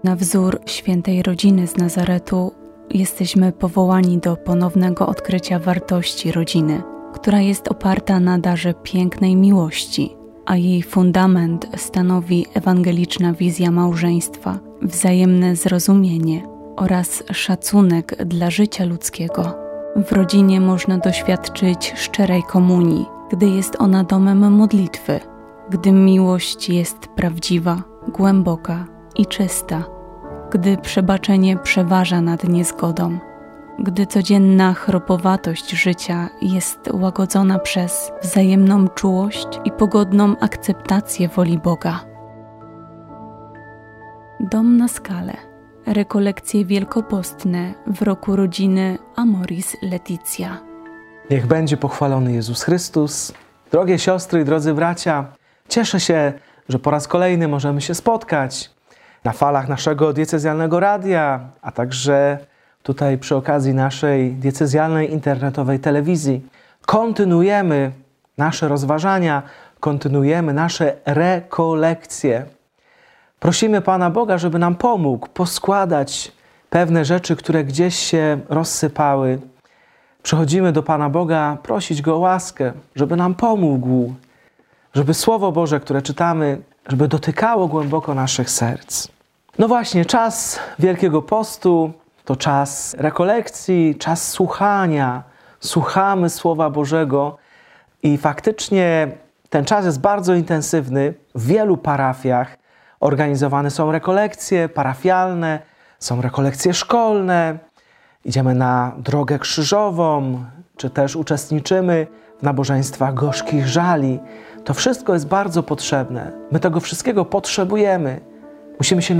Na wzór świętej rodziny z Nazaretu jesteśmy powołani do ponownego odkrycia wartości rodziny, która jest oparta na darze pięknej miłości, a jej fundament stanowi ewangeliczna wizja małżeństwa, wzajemne zrozumienie oraz szacunek dla życia ludzkiego. W rodzinie można doświadczyć szczerej komunii, gdy jest ona domem modlitwy, gdy miłość jest prawdziwa, głęboka i czysta, gdy przebaczenie przeważa nad niezgodą, gdy codzienna chropowatość życia jest łagodzona przez wzajemną czułość i pogodną akceptację woli Boga. Dom na Skale. Rekolekcje wielkopostne w roku rodziny Amoris Laetitia. Niech będzie pochwalony Jezus Chrystus. Drogie siostry i drodzy bracia, cieszę się, że po raz kolejny możemy się spotkać na falach naszego diecezjalnego radia, a także tutaj przy okazji naszej diecezjalnej internetowej telewizji. Kontynuujemy nasze rozważania, kontynuujemy nasze rekolekcje. Prosimy Pana Boga, żeby nam pomógł poskładać pewne rzeczy, które gdzieś się rozsypały. Przychodzimy do Pana Boga prosić Go o łaskę, żeby nam pomógł, żeby Słowo Boże, które czytamy, żeby dotykało głęboko naszych serc. No właśnie, czas Wielkiego Postu to czas rekolekcji, czas słuchania. Słuchamy Słowa Bożego i faktycznie ten czas jest bardzo intensywny. W wielu parafiach organizowane są rekolekcje parafialne, są rekolekcje szkolne. Idziemy na drogę krzyżową, czy też uczestniczymy w nabożeństwach gorzkich żali. To wszystko jest bardzo potrzebne. My tego wszystkiego potrzebujemy. Musimy się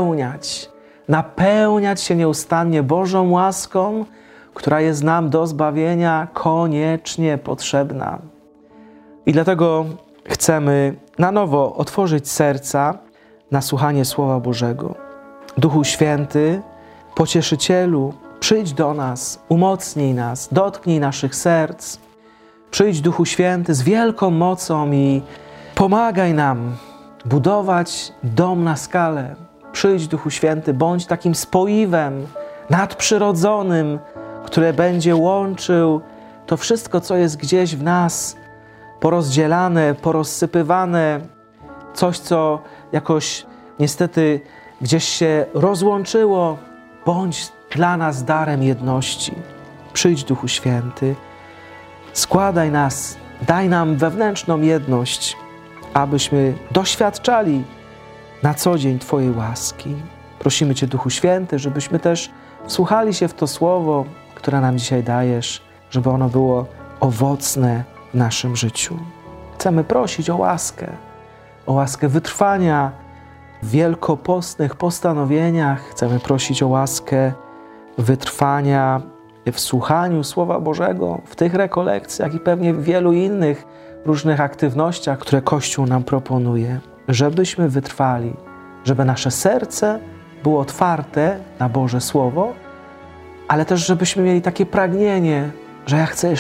napełniać się nieustannie Bożą łaską, która jest nam do zbawienia koniecznie potrzebna. I dlatego chcemy na nowo otworzyć serca na słuchanie Słowa Bożego. Duchu Święty, Pocieszycielu, przyjdź do nas, umocnij nas, dotknij naszych serc. Przyjdź, Duchu Święty, z wielką mocą i pomagaj nam budować dom na skale. Przyjdź, Duchu Święty, bądź takim spoiwem nadprzyrodzonym, które będzie łączył to wszystko, co jest gdzieś w nas porozdzielane, porozsypywane, coś, co jakoś niestety gdzieś się rozłączyło. Bądź dla nas darem jedności. Przyjdź, Duchu Święty, składaj nas, daj nam wewnętrzną jedność, abyśmy doświadczali na co dzień Twojej łaski. Prosimy Cię, Duchu Święty, żebyśmy też wsłuchali się w to Słowo, które nam dzisiaj dajesz, żeby ono było owocne w naszym życiu. Chcemy prosić o łaskę wytrwania w wielkopostnych postanowieniach. Chcemy prosić o łaskę wytrwania w słuchaniu Słowa Bożego, w tych rekolekcjach i pewnie w wielu innych różnych aktywnościach, które Kościół nam proponuje. Żebyśmy wytrwali, żeby nasze serce było otwarte na Boże Słowo, ale też żebyśmy mieli takie pragnienie, że ja chcę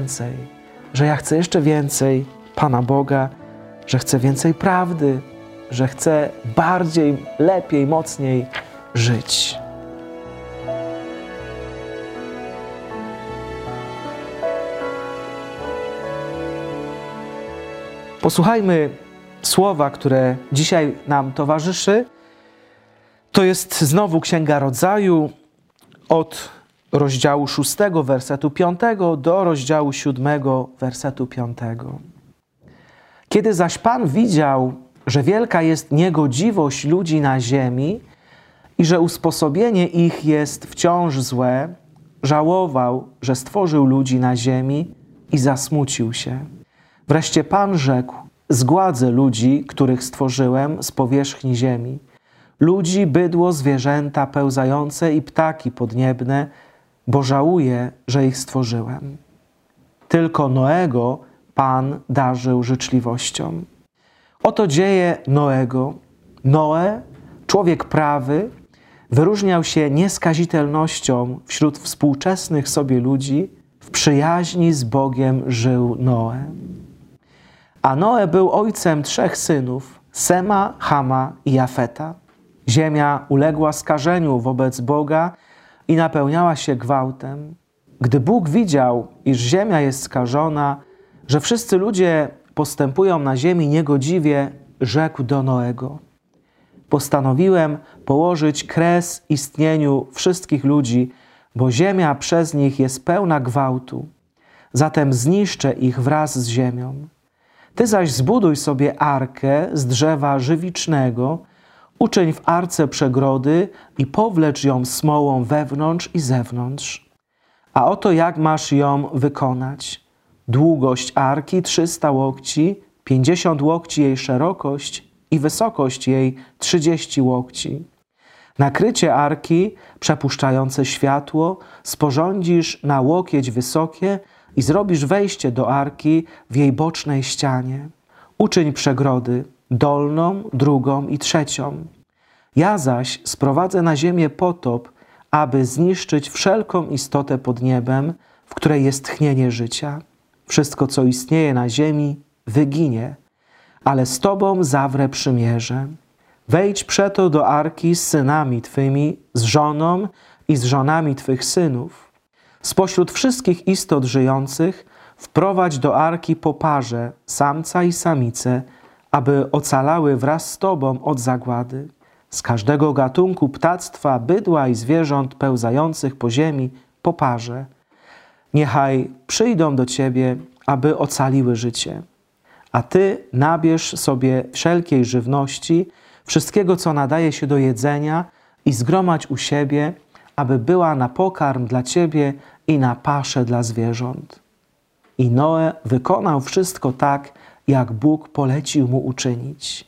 jeszcze więcej Pana Boga, że chcę więcej prawdy, że chcę bardziej, lepiej, mocniej żyć. Posłuchajmy słowa, które dzisiaj nam towarzyszy. To jest znowu Księga Rodzaju od rozdziału 6, wersetu 5 do rozdziału 7, wersetu 5. Kiedy zaś Pan widział, że wielka jest niegodziwość ludzi na ziemi i że usposobienie ich jest wciąż złe, żałował, że stworzył ludzi na ziemi i zasmucił się. Wreszcie Pan rzekł: zgładzę ludzi, których stworzyłem z powierzchni ziemi. Ludzi, bydło, zwierzęta pełzające i ptaki podniebne, bo żałuję, że ich stworzyłem. Tylko Noego Pan darzył życzliwością. Oto dzieje Noego. Noe, człowiek prawy, wyróżniał się nieskazitelnością wśród współczesnych sobie ludzi. W przyjaźni z Bogiem żył Noe. A Noe był ojcem 3 synów, Sema, Chama i Jafeta. Ziemia uległa skażeniu wobec Boga i napełniała się gwałtem. Gdy Bóg widział, iż ziemia jest skażona, że wszyscy ludzie postępują na ziemi niegodziwie, rzekł do Noego: postanowiłem położyć kres istnieniu wszystkich ludzi, bo ziemia przez nich jest pełna gwałtu. Zatem zniszczę ich wraz z ziemią. Ty zaś zbuduj sobie arkę z drzewa żywicznego, uczyń w arce przegrody i powlecz ją smołą wewnątrz i zewnątrz. A oto jak masz ją wykonać. Długość arki 300 łokci, 50 łokci jej szerokość i wysokość jej 30 łokci. Nakrycie arki, przepuszczające światło, sporządzisz na łokieć wysokie i zrobisz wejście do arki w jej bocznej ścianie. Uczyń przegrody, dolną, drugą i trzecią. Ja zaś sprowadzę na ziemię potop, aby zniszczyć wszelką istotę pod niebem, w której jest tchnienie życia. Wszystko, co istnieje na ziemi, wyginie, ale z Tobą zawrę przymierze. Wejdź przeto do arki z synami Twymi, z żoną i z żonami Twych synów. Spośród wszystkich istot żyjących wprowadź do arki po parze, samca i samicę, aby ocalały wraz z Tobą od zagłady. Z każdego gatunku ptactwa, bydła i zwierząt pełzających po ziemi po parze. Niechaj przyjdą do Ciebie, aby ocaliły życie. A Ty nabierz sobie wszelkiej żywności, wszystkiego, co nadaje się do jedzenia i zgromadź u siebie, aby była na pokarm dla Ciebie i na paszę dla zwierząt. I Noe wykonał wszystko tak, jak Bóg polecił mu uczynić.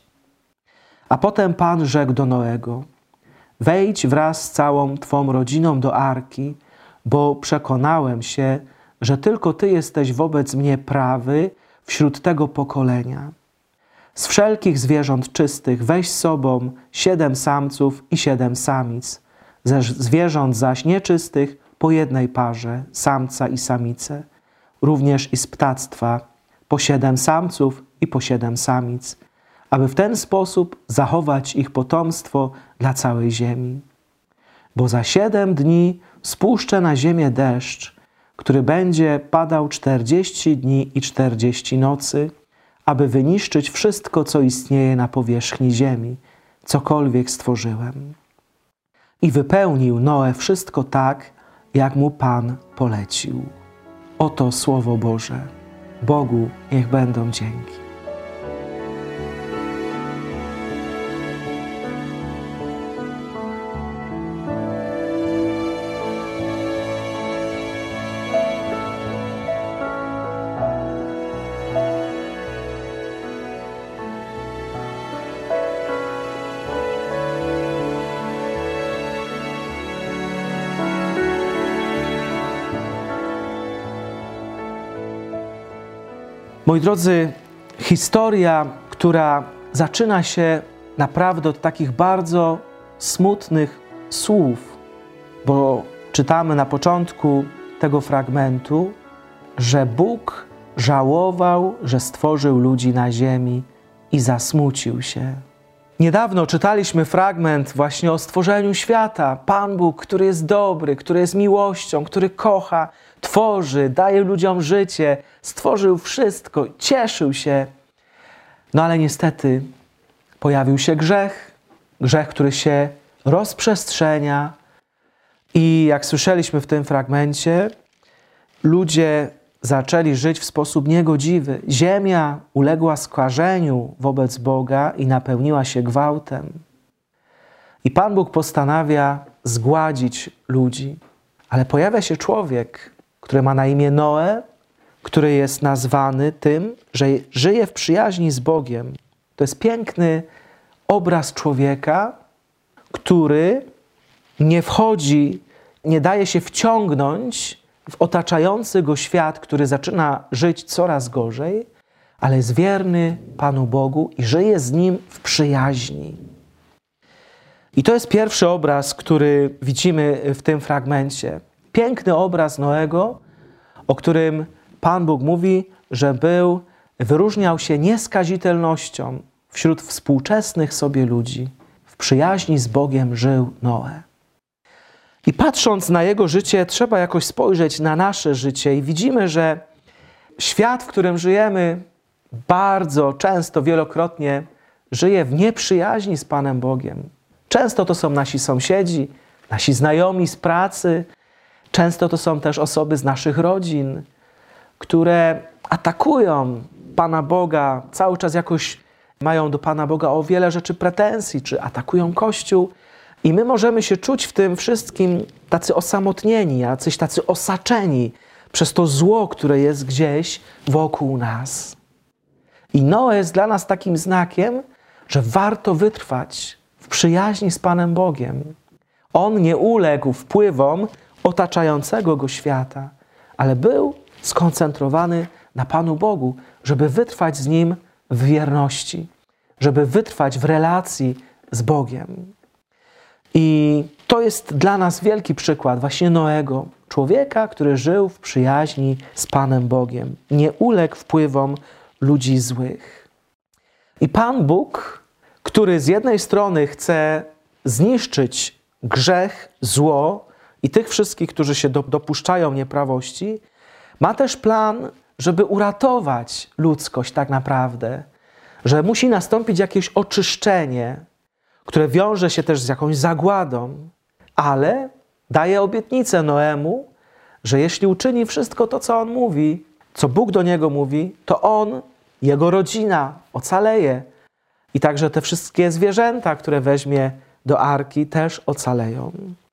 A potem Pan rzekł do Noego: wejdź wraz z całą Twą rodziną do arki, bo przekonałem się, że tylko Ty jesteś wobec mnie prawy wśród tego pokolenia. Z wszelkich zwierząt czystych weź z sobą 7 samców i 7 samic, ze zwierząt zaś nieczystych po jednej parze, samca i samicę, również i z ptactwa po 7 samców i po 7 samic, aby w ten sposób zachować ich potomstwo dla całej ziemi. Bo za 7 dni spuszczę na ziemię deszcz, który będzie padał 40 dni i 40 nocy, aby wyniszczyć wszystko, co istnieje na powierzchni ziemi, cokolwiek stworzyłem. I wypełnił Noe wszystko tak, jak mu Pan polecił. Oto Słowo Boże. Bogu niech będą dzięki. Moi drodzy, historia, która zaczyna się naprawdę od takich bardzo smutnych słów, bo czytamy na początku tego fragmentu, że Bóg żałował, że stworzył ludzi na ziemi i zasmucił się. Niedawno czytaliśmy fragment właśnie o stworzeniu świata. Pan Bóg, który jest dobry, który jest miłością, który kocha, tworzy, daje ludziom życie, stworzył wszystko, cieszył się. No ale niestety pojawił się grzech, który się rozprzestrzenia i jak słyszeliśmy w tym fragmencie, ludzie zaczęli żyć w sposób niegodziwy. Ziemia uległa skażeniu wobec Boga i napełniła się gwałtem. I Pan Bóg postanawia zgładzić ludzi. Ale pojawia się człowiek, który ma na imię Noe, który jest nazwany tym, że żyje w przyjaźni z Bogiem. To jest piękny obraz człowieka, który nie wchodzi, nie daje się wciągnąć w otaczający go świat, który zaczyna żyć coraz gorzej, ale jest wierny Panu Bogu i żyje z Nim w przyjaźni. I to jest pierwszy obraz, który widzimy w tym fragmencie. Piękny obraz Noego, o którym Pan Bóg mówi, że wyróżniał się nieskazitelnością wśród współczesnych sobie ludzi. w przyjaźni z Bogiem żył Noe. I patrząc na jego życie, trzeba jakoś spojrzeć na nasze życie i widzimy, że świat, w którym żyjemy, bardzo często, wielokrotnie żyje w nieprzyjaźni z Panem Bogiem. Często to są nasi sąsiedzi, nasi znajomi z pracy, często to są też osoby z naszych rodzin, które atakują Pana Boga, cały czas jakoś mają do Pana Boga o wiele rzeczy pretensji, czy atakują Kościół. I my możemy się czuć w tym wszystkim tacy osamotnieni, jacyś tacy osaczeni przez to zło, które jest gdzieś wokół nas. I Noe jest dla nas takim znakiem, że warto wytrwać w przyjaźni z Panem Bogiem. On nie uległ wpływom otaczającego go świata, ale był skoncentrowany na Panu Bogu, żeby wytrwać z Nim w wierności, żeby wytrwać w relacji z Bogiem. I to jest dla nas wielki przykład właśnie Noego, człowieka, który żył w przyjaźni z Panem Bogiem. Nie uległ wpływom ludzi złych. I Pan Bóg, który z jednej strony chce zniszczyć grzech, zło i tych wszystkich, którzy się dopuszczają nieprawości, ma też plan, żeby uratować ludzkość tak naprawdę, że musi nastąpić jakieś oczyszczenie, które wiąże się też z jakąś zagładą, ale daje obietnicę Noemu, że jeśli uczyni wszystko to, co on mówi, co Bóg do niego mówi, to on, jego rodzina ocaleje. I także te wszystkie zwierzęta, które weźmie do arki, też ocaleją.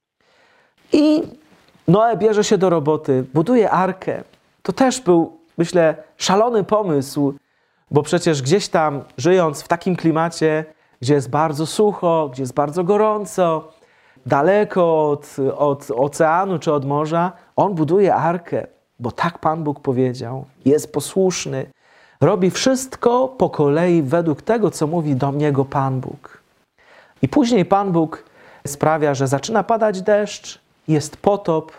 I Noe bierze się do roboty, buduje arkę. To też był, myślę, szalony pomysł, bo przecież gdzieś tam, żyjąc w takim klimacie, gdzie jest bardzo sucho, gdzie jest bardzo gorąco, daleko od oceanu czy od morza, on buduje arkę, bo tak Pan Bóg powiedział. Jest posłuszny. Robi wszystko po kolei według tego, co mówi do niego Pan Bóg. I później Pan Bóg sprawia, że zaczyna padać deszcz, jest potop,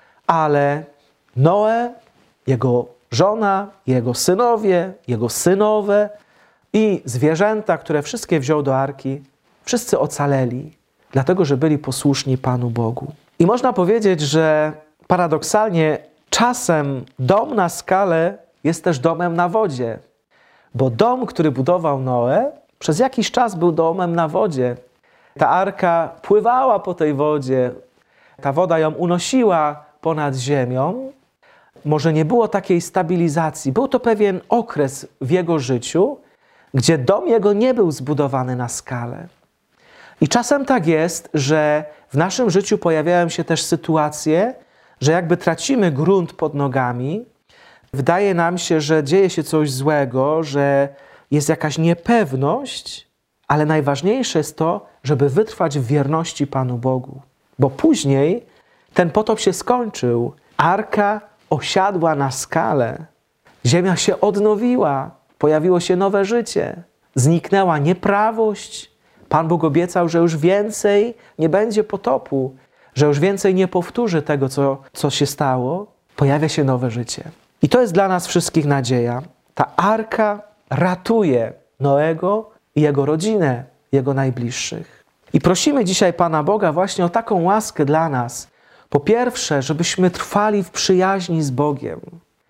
ale Noe, jego żona, jego synowie, jego synowe i zwierzęta, które wszystkie wziął do arki, wszyscy ocaleli, dlatego że byli posłuszni Panu Bogu. I można powiedzieć, że paradoksalnie czasem dom na skale jest też domem na wodzie, bo dom, który budował Noe, przez jakiś czas był domem na wodzie. Ta arka pływała po tej wodzie, ta woda ją unosiła ponad ziemią. Może nie było takiej stabilizacji. Był to pewien okres w jego życiu, gdzie dom jego nie był zbudowany na skalę. I czasem tak jest, że w naszym życiu pojawiają się też sytuacje, że jakby tracimy grunt pod nogami, wydaje nam się, że dzieje się coś złego, że jest jakaś niepewność, ale najważniejsze jest to, żeby wytrwać w wierności Panu Bogu. Bo później ten potop się skończył. Arka osiadła na skale. Ziemia się odnowiła. Pojawiło się nowe życie. Zniknęła nieprawość. Pan Bóg obiecał, że już więcej nie będzie potopu, że już więcej nie powtórzy tego, co się stało. Pojawia się nowe życie. I to jest dla nas wszystkich nadzieja. Ta arka ratuje Noego i jego rodzinę, jego najbliższych. I prosimy dzisiaj Pana Boga właśnie o taką łaskę dla nas. Po pierwsze, żebyśmy trwali w przyjaźni z Bogiem.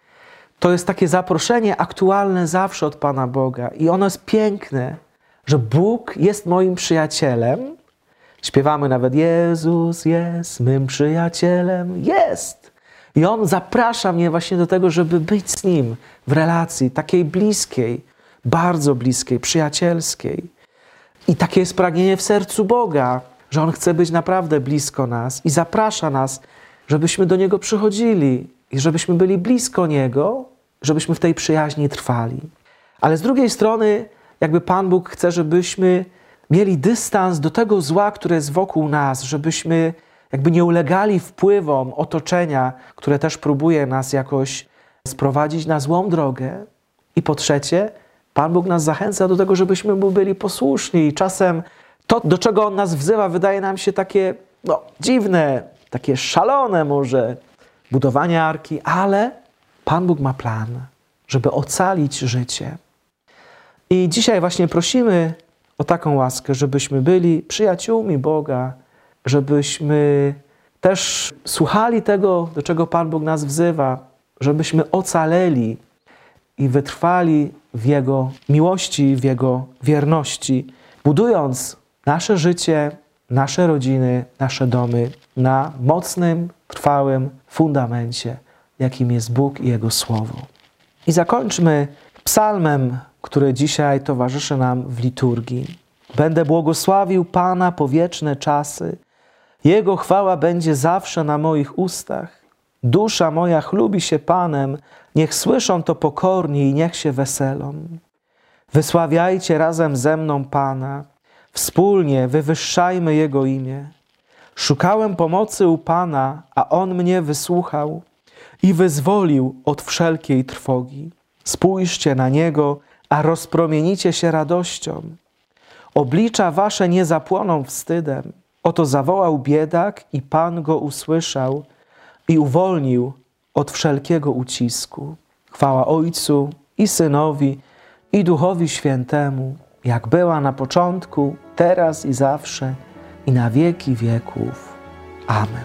To jest takie zaproszenie aktualne zawsze od Pana Boga. I ono jest piękne, że Bóg jest moim przyjacielem. Śpiewamy nawet: Jezus jest mym przyjacielem. Jest! I On zaprasza mnie właśnie do tego, żeby być z Nim w relacji takiej bliskiej, bardzo bliskiej, przyjacielskiej. I takie jest pragnienie w sercu Boga, że On chce być naprawdę blisko nas i zaprasza nas, żebyśmy do Niego przychodzili i żebyśmy byli blisko Niego, żebyśmy w tej przyjaźni trwali. Ale z drugiej strony jakby Pan Bóg chce, żebyśmy mieli dystans do tego zła, które jest wokół nas, żebyśmy jakby nie ulegali wpływom otoczenia, które też próbuje nas jakoś sprowadzić na złą drogę. I po trzecie, Pan Bóg nas zachęca do tego, żebyśmy Mu byli posłuszni. I czasem to, do czego On nas wzywa, wydaje nam się takie dziwne, takie szalone może, budowanie arki, ale Pan Bóg ma plan, żeby ocalić życie. I dzisiaj właśnie prosimy o taką łaskę, żebyśmy byli przyjaciółmi Boga, żebyśmy też słuchali tego, do czego Pan Bóg nas wzywa, żebyśmy ocaleli i wytrwali w Jego miłości, w Jego wierności, budując nasze życie, nasze rodziny, nasze domy na mocnym, trwałym fundamencie, jakim jest Bóg i Jego Słowo. I zakończmy psalmem, który dzisiaj towarzyszy nam w liturgii. Będę błogosławił Pana po wieczne czasy. Jego chwała będzie zawsze na moich ustach. Dusza moja chlubi się Panem, niech słyszą to pokorni i niech się weselą. Wysławiajcie razem ze mną Pana, wspólnie wywyższajmy Jego imię. Szukałem pomocy u Pana, a On mnie wysłuchał i wyzwolił od wszelkiej trwogi. Spójrzcie na Niego, a rozpromienicie się radością. Oblicza wasze nie zapłoną wstydem. Oto zawołał biedak i Pan go usłyszał i uwolnił od wszelkiego ucisku. Chwała Ojcu i Synowi i Duchowi Świętemu, jak była na początku, teraz i zawsze, i na wieki wieków. Amen.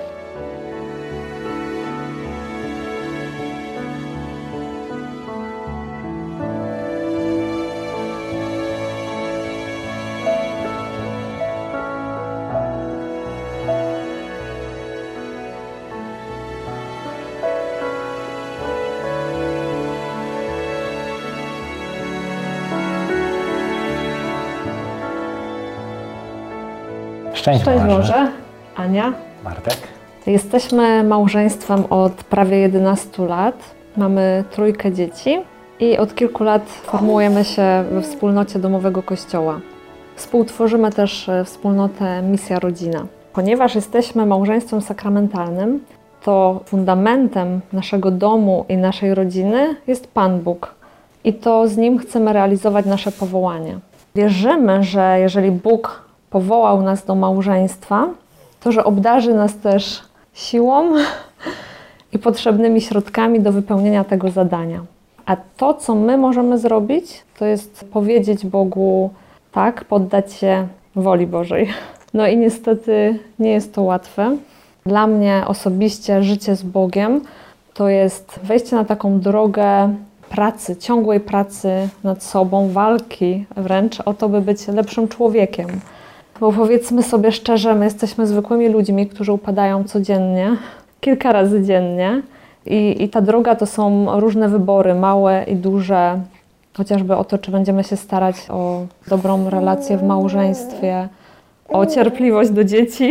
Szczęść Boże. Ania. Bartek. Jesteśmy małżeństwem od prawie 11 lat. Mamy 3 dzieci i od kilku lat formułujemy się we wspólnocie domowego kościoła. Współtworzymy też wspólnotę Misja Rodzina. Ponieważ jesteśmy małżeństwem sakramentalnym, to fundamentem naszego domu i naszej rodziny jest Pan Bóg. I to z Nim chcemy realizować nasze powołanie. Wierzymy, że jeżeli Bóg powołał nas do małżeństwa, to że obdarzy nas też siłą i potrzebnymi środkami do wypełnienia tego zadania. A to, co my możemy zrobić, to jest powiedzieć Bogu tak, poddać się woli Bożej. No i niestety nie jest to łatwe. Dla mnie osobiście życie z Bogiem to jest wejście na taką drogę pracy, ciągłej pracy nad sobą, walki wręcz o to, by być lepszym człowiekiem. Bo powiedzmy sobie szczerze, my jesteśmy zwykłymi ludźmi, którzy upadają codziennie, kilka razy dziennie. I ta droga to są różne wybory, małe i duże. Chociażby o to, czy będziemy się starać o dobrą relację w małżeństwie, o cierpliwość do dzieci,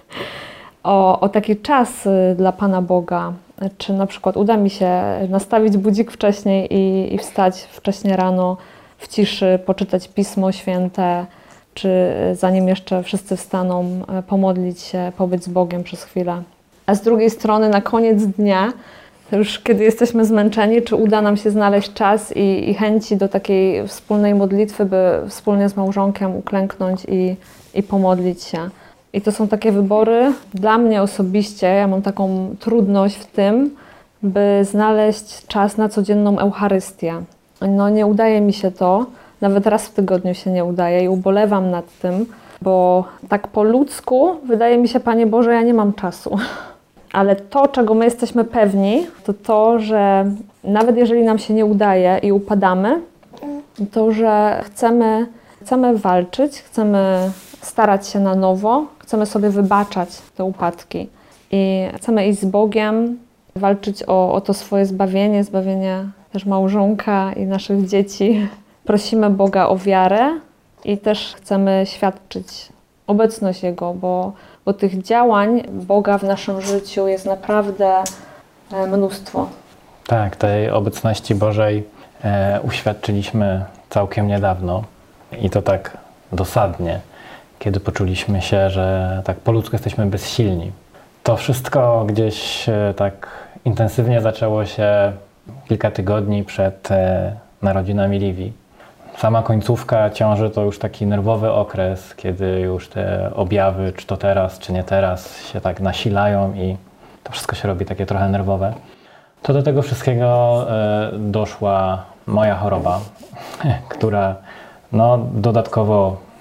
o taki czas dla Pana Boga. Czy na przykład uda mi się nastawić budzik wcześniej i wstać wcześnie rano w ciszy, poczytać Pismo Święte, czy zanim jeszcze wszyscy wstaną, pomodlić się, pobyć z Bogiem przez chwilę. A z drugiej strony na koniec dnia, już kiedy jesteśmy zmęczeni, czy uda nam się znaleźć czas i chęci do takiej wspólnej modlitwy, by wspólnie z małżonkiem uklęknąć i pomodlić się. I to są takie wybory. Dla mnie osobiście, ja mam taką trudność w tym, by znaleźć czas na codzienną Eucharystię. No nie udaje mi się to. Nawet raz w tygodniu się nie udaje i ubolewam nad tym, bo tak po ludzku wydaje mi się, Panie Boże, ja nie mam czasu. Ale to, czego my jesteśmy pewni, to to, że nawet jeżeli nam się nie udaje i upadamy, to że chcemy walczyć, chcemy starać się na nowo, chcemy sobie wybaczać te upadki i chcemy iść z Bogiem, walczyć o to swoje zbawienie też małżonka i naszych dzieci. Prosimy Boga o wiarę i też chcemy świadczyć obecność Jego, bo tych działań Boga w naszym życiu jest naprawdę mnóstwo. Tak, tej obecności Bożej uświadczyliśmy całkiem niedawno i to tak dosadnie, kiedy poczuliśmy się, że tak po ludzku jesteśmy bezsilni. To wszystko gdzieś tak intensywnie zaczęło się kilka tygodni przed narodzinami Livi. Sama końcówka ciąży to już taki nerwowy okres, kiedy już te objawy, czy to teraz, czy nie teraz, się tak nasilają i to wszystko się robi takie trochę nerwowe. To do tego wszystkiego doszła moja choroba, która no, dodatkowo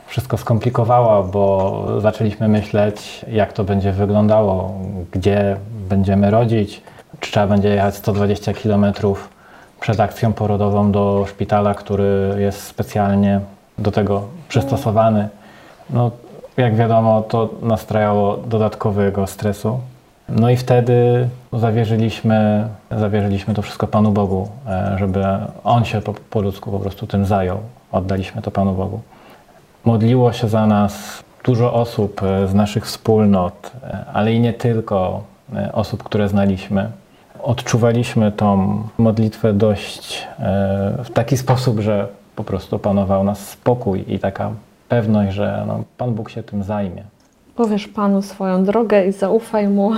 wszystko skomplikowała, bo zaczęliśmy myśleć, jak to będzie wyglądało, gdzie będziemy rodzić, czy trzeba będzie jechać 120 km przed akcją porodową do szpitala, który jest specjalnie do tego przystosowany. No, jak wiadomo, to nastrajało dodatkowego stresu. No i wtedy zawierzyliśmy to wszystko Panu Bogu, żeby On się po ludzku po prostu tym zajął. Oddaliśmy to Panu Bogu. Modliło się za nas dużo osób z naszych wspólnot, ale i nie tylko osób, które znaliśmy. Odczuwaliśmy tą modlitwę dość w taki sposób, że po prostu panował nas spokój i taka pewność, że Pan Bóg się tym zajmie. Powiesz Panu swoją drogę i zaufaj Mu,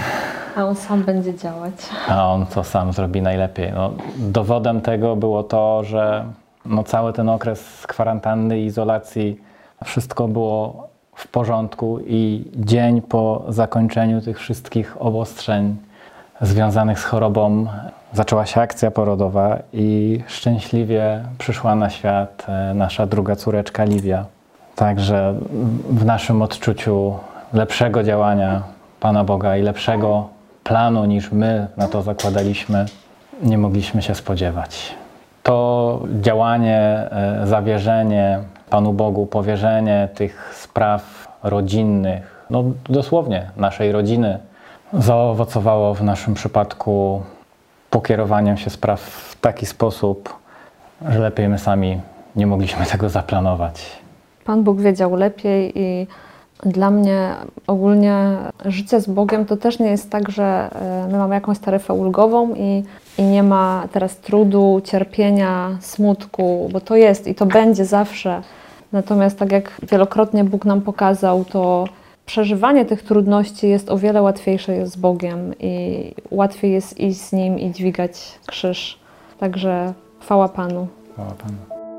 a On sam będzie działać. A On to sam zrobi najlepiej. Dowodem tego było to, że cały ten okres kwarantanny i izolacji, wszystko było w porządku i dzień po zakończeniu tych wszystkich obostrzeń związanych z chorobą zaczęła się akcja porodowa i szczęśliwie przyszła na świat nasza druga córeczka Livia. Także w naszym odczuciu lepszego działania Pana Boga i lepszego planu niż my na to zakładaliśmy, nie mogliśmy się spodziewać. To działanie, zawierzenie Panu Bogu, powierzenie tych spraw rodzinnych, dosłownie naszej rodziny, zaowocowało w naszym przypadku pokierowaniem się spraw w taki sposób, że lepiej my sami nie mogliśmy tego zaplanować. Pan Bóg wiedział lepiej i dla mnie ogólnie życie z Bogiem to też nie jest tak, że my mamy jakąś taryfę ulgową i nie ma teraz trudu, cierpienia, smutku, bo to jest i to będzie zawsze. Natomiast tak jak wielokrotnie Bóg nam pokazał, to przeżywanie tych trudności jest o wiele łatwiejsze z Bogiem i łatwiej jest iść z Nim i dźwigać krzyż. Także chwała Panu. Chwała Panu.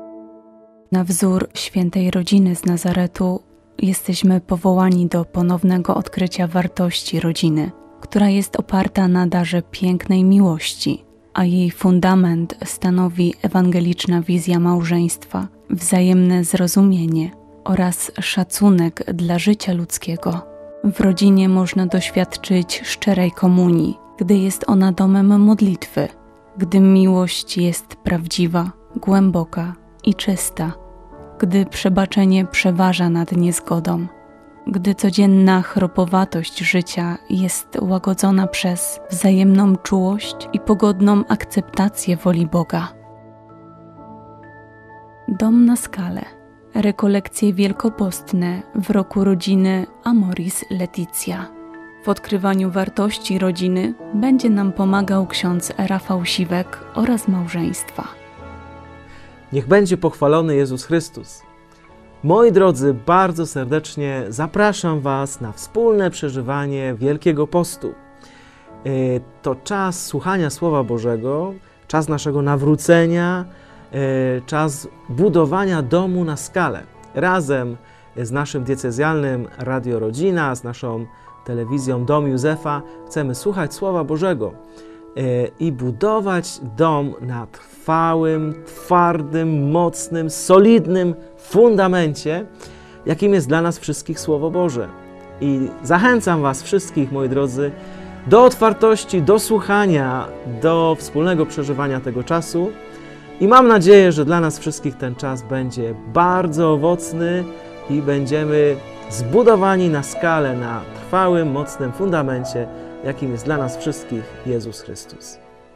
Na wzór świętej rodziny z Nazaretu jesteśmy powołani do ponownego odkrycia wartości rodziny, która jest oparta na darze pięknej miłości, a jej fundament stanowi ewangeliczna wizja małżeństwa, wzajemne zrozumienie oraz szacunek dla życia ludzkiego. W rodzinie można doświadczyć szczerej komunii, gdy jest ona domem modlitwy, gdy miłość jest prawdziwa, głęboka i czysta, gdy przebaczenie przeważa nad niezgodą, gdy codzienna chropowatość życia jest łagodzona przez wzajemną czułość i pogodną akceptację woli Boga. Dom na skalę. Rekolekcje wielkopostne w roku rodziny Amoris Laetitia. W odkrywaniu wartości rodziny będzie nam pomagał ksiądz Rafał Siwek oraz małżeństwa. Niech będzie pochwalony Jezus Chrystus. Moi drodzy, bardzo serdecznie zapraszam Was na wspólne przeżywanie Wielkiego Postu. To czas słuchania Słowa Bożego, czas naszego nawrócenia, czas budowania domu na skalę. Razem z naszym diecezjalnym Radio Rodzina, z naszą telewizją Dom Józefa chcemy słuchać Słowa Bożego i budować dom na trwałym, twardym, mocnym, solidnym fundamencie, jakim jest dla nas wszystkich Słowo Boże. I zachęcam Was wszystkich, moi drodzy, do otwartości, do słuchania, do wspólnego przeżywania tego czasu. I mam nadzieję, że dla nas wszystkich ten czas będzie bardzo owocny i będziemy zbudowani na skalę, na trwałym, mocnym fundamencie, jakim jest dla nas wszystkich Jezus Chrystus.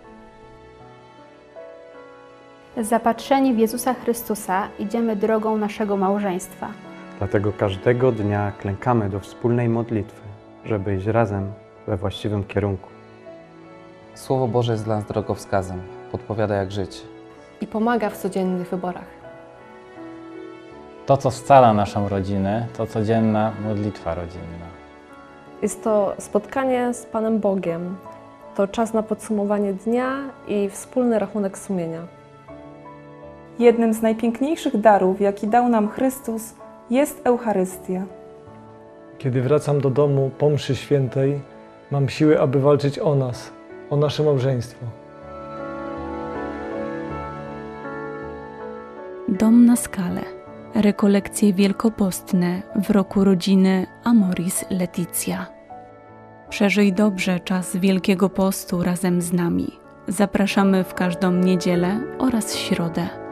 Zapatrzeni w Jezusa Chrystusa idziemy drogą naszego małżeństwa. Dlatego każdego dnia klękamy do wspólnej modlitwy, żeby iść razem we właściwym kierunku. Słowo Boże jest dla nas drogowskazem, podpowiada jak żyć. I pomaga w codziennych wyborach. To, co scala naszą rodzinę, to codzienna modlitwa rodzinna. Jest to spotkanie z Panem Bogiem. To czas na podsumowanie dnia i wspólny rachunek sumienia. Jednym z najpiękniejszych darów, jaki dał nam Chrystus, jest Eucharystia. Kiedy wracam do domu po mszy świętej, mam siłę, aby walczyć o nas, o nasze małżeństwo. Dom na skalę. rekolekcje wielkopostne w roku rodziny Amoris Laetitia. Przeżyj dobrze czas Wielkiego Postu razem z nami. Zapraszamy w każdą niedzielę oraz środę.